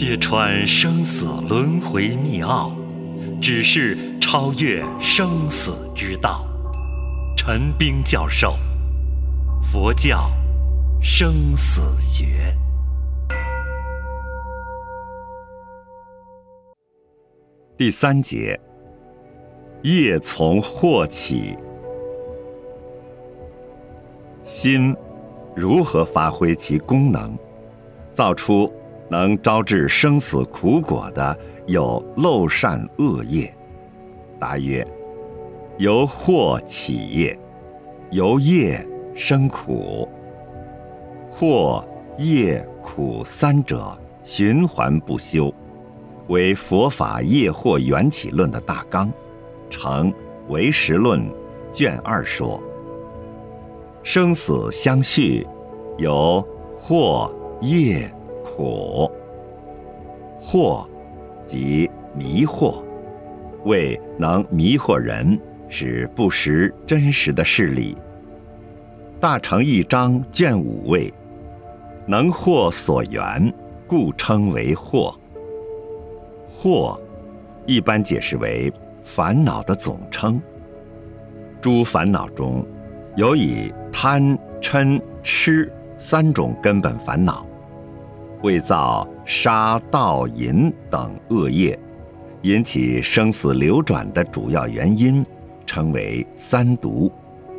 揭穿生死轮回密奥，只是超越生死之道。陈彬教授，佛教生死学。第3节，业从惑起。心如何发挥其功能，造出能招致生死苦果的有漏善恶业？答曰：由惑起业，由业生苦。惑、业、苦三者循环不休，为佛法业惑缘起论的大纲，成唯识论卷2说。生死相续，有惑、业、苦。惑即迷惑，为能迷惑人，使不识真实的事理。大乘一章卷5谓，能惑所缘，故称为惑。惑一般解释为烦恼的总称。诸烦恼中，有以贪、嗔、痴3种根本烦恼，为造杀、盗、淫等恶业，引起生死流转的主要原因，称为三毒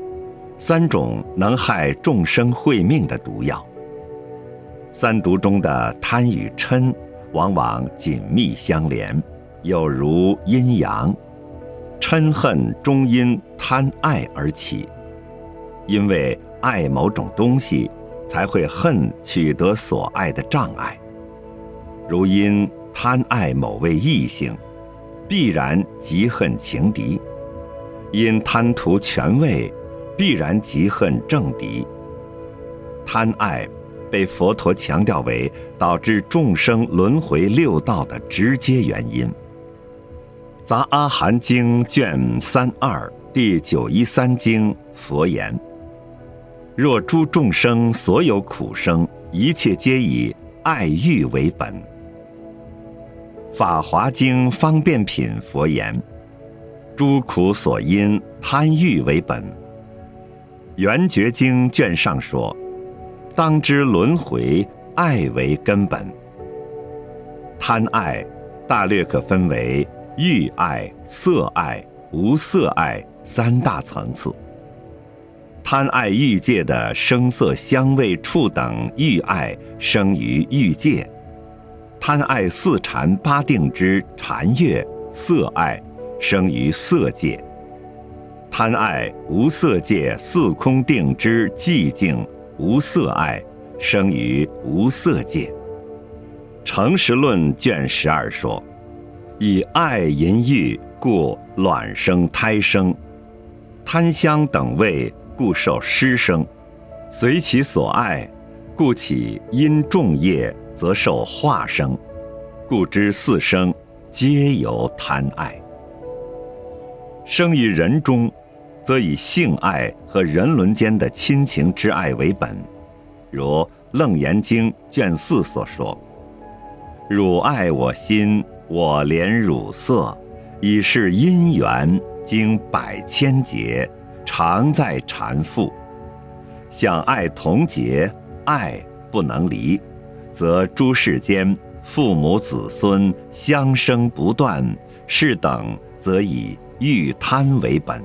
，3种能害众生慧命的毒药。三毒中的贪与嗔往往紧密相连，有如阴阳。嗔恨终因贪爱而起，因为爱某种东西，才会恨取得所爱的障碍。如因贪爱某位异性，必然嫉恨情敌；因贪图权位，必然嫉恨政敌。贪爱被佛陀强调为导致众生轮回六道的直接原因。杂阿含经卷32第913经佛言：若诸众生所有苦生，一切皆以爱欲为本。法华经方便品佛言：诸苦所因贪欲为本。圆觉经卷上说：当知轮回，爱为根本。贪爱大略可分为欲爱、色爱、无色爱3大层次。贪爱欲界的声色香味触等欲爱生于欲界，贪爱4禅8定之禅悦色爱生于色界，贪爱无色界4空定之寂静无色爱生于无色界。诚实论卷12说：以爱淫欲，故卵生胎生；贪香等味，故受湿生；随其所爱，故起因众业，则受化生。故知4生皆由贪爱。生于人中，则以性爱和人伦间的亲情之爱为本，如楞严经卷4所说：汝爱我心，我怜汝色，以是因缘，经100千劫，常在缠缚。想爱同结，爱不能离，则诸世间父母子孙相生不断，是等则以欲贪为本。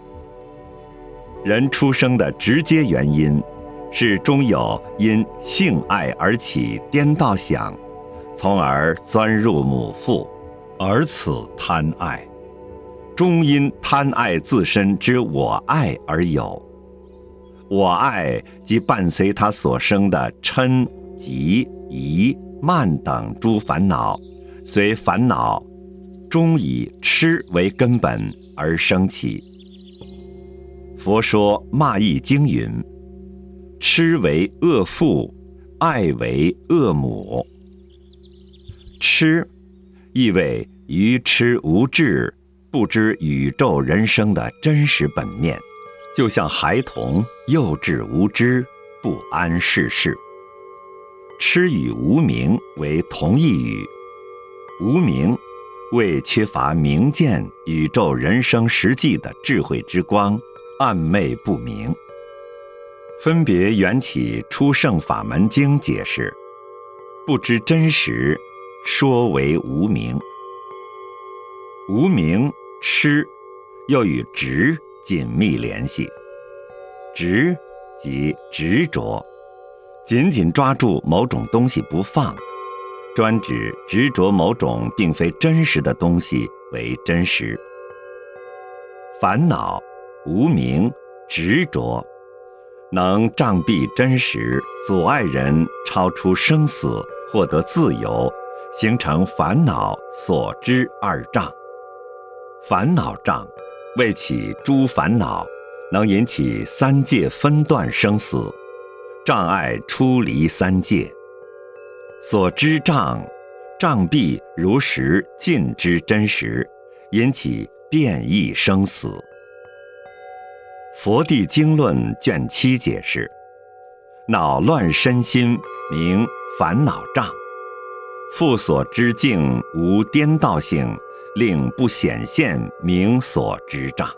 人出生的直接原因，是终有因性爱而起颠倒想，从而钻入母腹，而此贪爱，终因贪爱自身之我爱而有。我爱即伴随他所生的嗔、嫉、疑、慢等诸烦恼，随烦恼终以痴为根本而生起。佛说骂义经云：痴为恶父，爱为恶母。痴意为愚痴无智，不知宇宙人生的真实本面，就像孩童幼稚无知，不谙世事。 痴与无明为同义语。无明为缺乏明见宇宙人生实际的智慧之光，暗昧不明。分别缘起出圣法门经解释，不知真实，说为无明。无明痴又与执紧密联系，执即执着，紧紧抓住某种东西不放，专指执着某种并非真实的东西为真实。烦恼、无明、执着能障蔽真实，阻碍人超出生死，获得自由，形成烦恼所知二障。烦恼障为起诸烦恼，能引起三界分段生死，障碍出离三界。所知障，障蔽如实尽知真实，引起变异生死。佛地经论卷7解释，恼乱身心名烦恼障，复所知境无颠倒性，令不显现名所知障。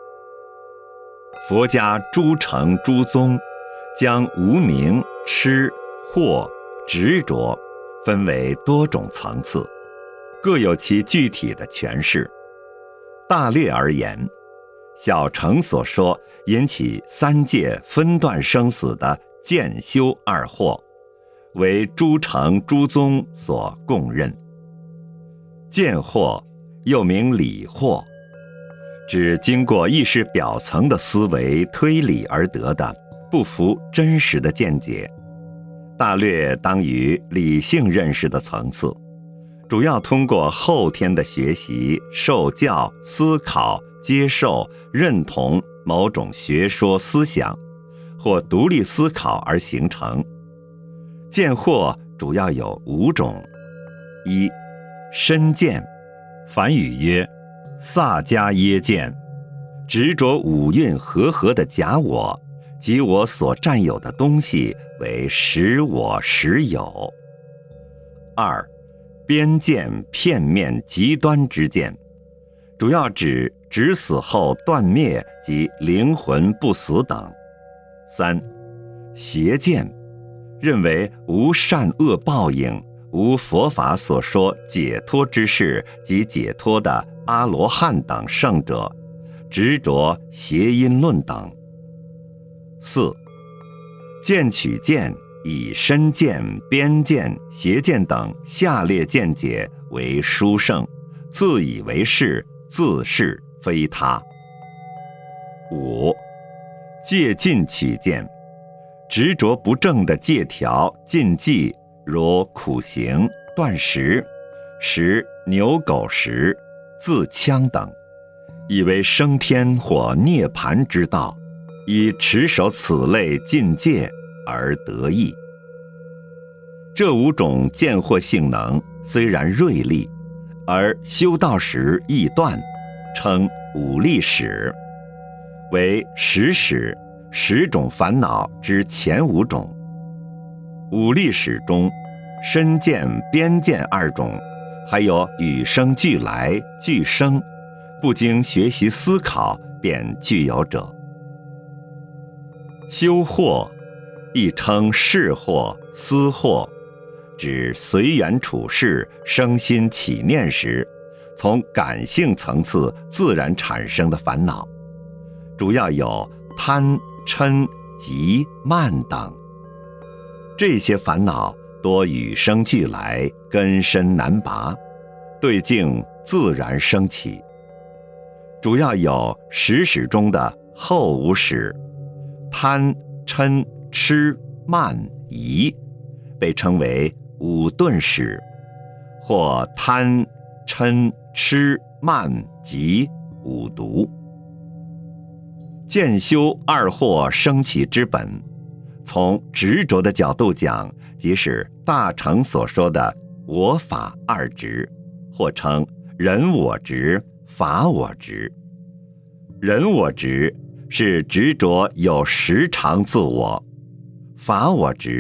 佛家诸成诸宗将无明、痴、惑、执着分为多种层次，各有其具体的诠释。大略而言，小乘所说引起三界分段生死的见修二惑，为诸乘诸宗所共认。见惑又名理惑，指经过意识表层的思维推理而得的不符真实的见解，大略当于理性认识的层次，主要通过后天的学习、受教、思考、接受、认同某种学说思想，或独立思考而形成。见惑主要有5种：一、身见，梵语曰萨迦耶见，执着五蕴和的假我及我所占有的东西为实我实有。二、边见片面极端之见，主要指死后断灭及灵魂不死等。三、邪见，认为无善恶报应，无佛法所说解脱之事及解脱的阿罗汉等圣者，执着邪因论等。四、见取见以身见、边见、邪见等下列见解为殊胜，自以为是，自是非他。五、戒禁取见，执着不正的戒条禁忌，如苦行、断食、食牛狗食、自戕等，以为升天或涅槃之道，以持守此类禁戒而得益。这5种见惑性能虽然锐利，而修道时易断，称五力使，为10使10种烦恼之前5种。五力使中，身见、边见2种，还有与生俱来、俱生，不经学习思考便具有者。修惑亦称事惑、思惑，指随缘处事、生心起念时，从感性层次自然产生的烦恼，主要有贪、嗔、急、慢等。这些烦恼多与生俱来，根深难拔，对境自然升起。主要有10使中的后5使，贪、嗔、痴、慢、疑，被称为5钝使，或贪、嗔、痴、慢、急、5毒。见修二惑升起之本，从执着的角度讲，即是大乘所说的我法二执，或称人我执、法我执。人我执是执着有实常自我，法我执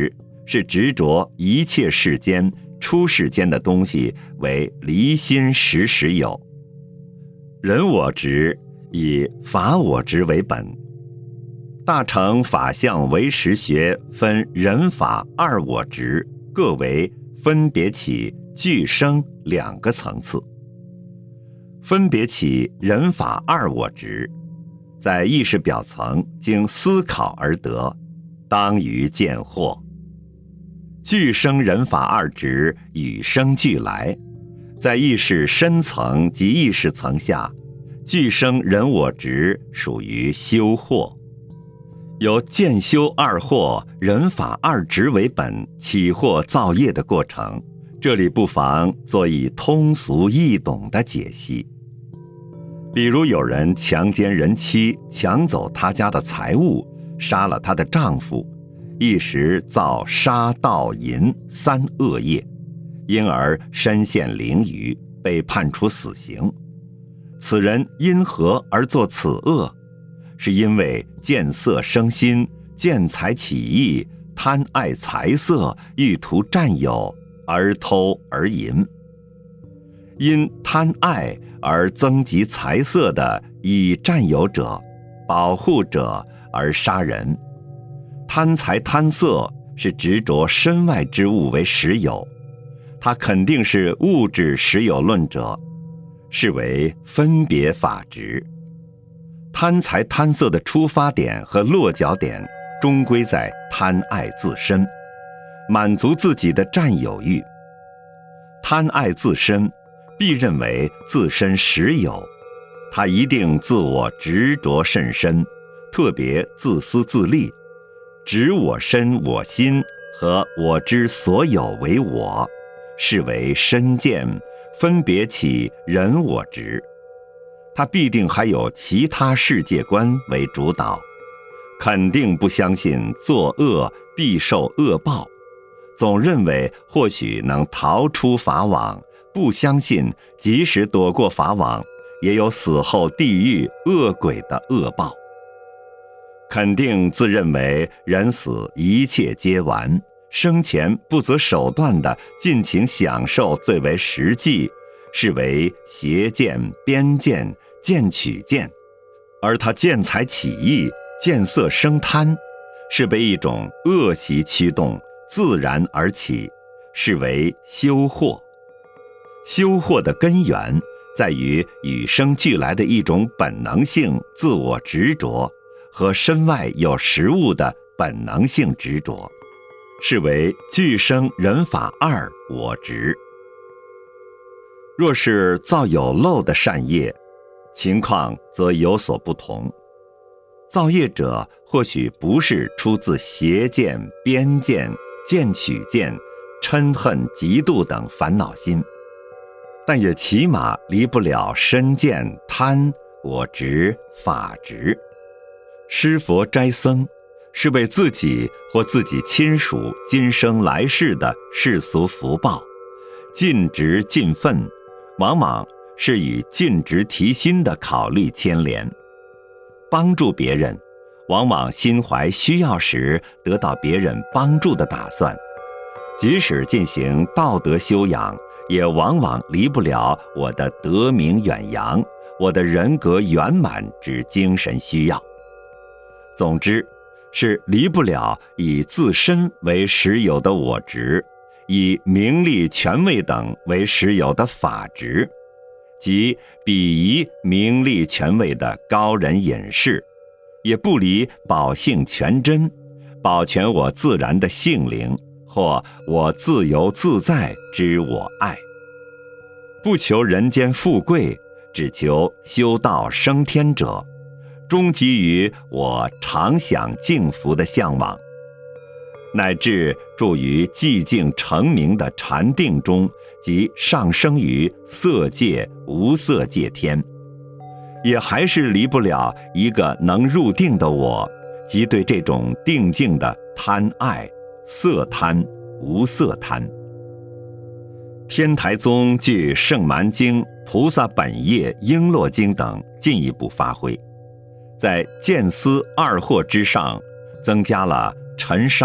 是执着一切世间、出世间的东西为离心实实有。人我执以法我执为本。大乘法相唯识学分人法二我执，各为分别起俱生两个层次。分别起人法二我执，在意识表层经思考而得，当于见惑。俱生人法二执与生俱来，在意识深层及意识层下，俱生人我执属于修惑。由见修二惑、人法二执为本起惑造业的过程，这里不妨做以通俗易懂的解析。比如有人强奸人妻，抢走他家的财物，杀了她的丈夫，一时造杀盗淫三恶业，因而身陷囹圄，被判处死刑。此人因何而作此恶？是因为见色生心，见财起意，贪爱财色，欲图占有，而偷而淫。因贪爱而增及财色的以占有者、保护者而杀人。贪财贪色是执着身外之物为实有，他肯定是物质实有论者，是为分别法执。贪财贪色的出发点和落脚点终归在贪爱自身，满足自己的占有欲。贪爱自身必认为自身实有，他一定自我执着甚深，特别自私自利，执我身我心和我之所有为我，是为身见，分别起人我执。他必定还有其他世界观为主导，肯定不相信作恶必受恶报，总认为或许能逃出法网，不相信即使躲过法网，也有死后地狱恶鬼的恶报。肯定自认为人死一切皆完，生前不择手段的尽情享受最为实际，是为邪见、边见、见取见。而他见财起意，见色生贪，是被一种恶习驱动，自然而起，是为修惑。修惑的根源在于与生俱来的一种本能性自我执着和身外有实物的本能性执着，是为俱生人法二我执。若是造有漏的善业，情况则有所不同。造业者或许不是出自邪见、边见、见取见、嗔恨、嫉妒等烦恼心，但也起码离不了身见、贪、我执、法执。施佛斋僧是为自己或自己亲属今生来世的世俗福报，尽职尽分，往往是与尽职提心的考虑牵连。帮助别人，往往心怀需要时得到别人帮助的打算，即使进行道德修养，也往往离不了我的德名远扬，我的人格圆满之精神需要。总之，是离不了以自身为实有的我执，以名利权位等为实有的法执，即鄙夷名利权位的高人隐士，也不离保性全真，保全我自然的性灵，或我自由自在之我爱。不求人间富贵，只求修道升天者，终基于我常享净福的向往，乃至住于寂静成明的禅定中，即上升于色界无色界天，也还是离不了一个能入定的我，即对这种定境的贪爱、色贪、无色贪。天台宗据《圣蛮经》《菩萨本业璎珞经》等进一步发挥，在见思二惑之上增加了尘沙、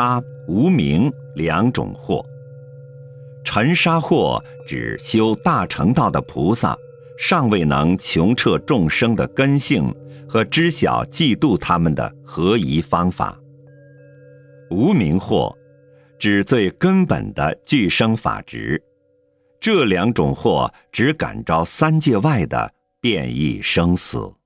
无明两种惑。尘沙惑指修大乘道的菩萨尚未能穷彻众生的根性和知晓嫉妒他们的合宜方法。无明惑指最根本的具生法执，这两种惑只感召三界外的变异生死。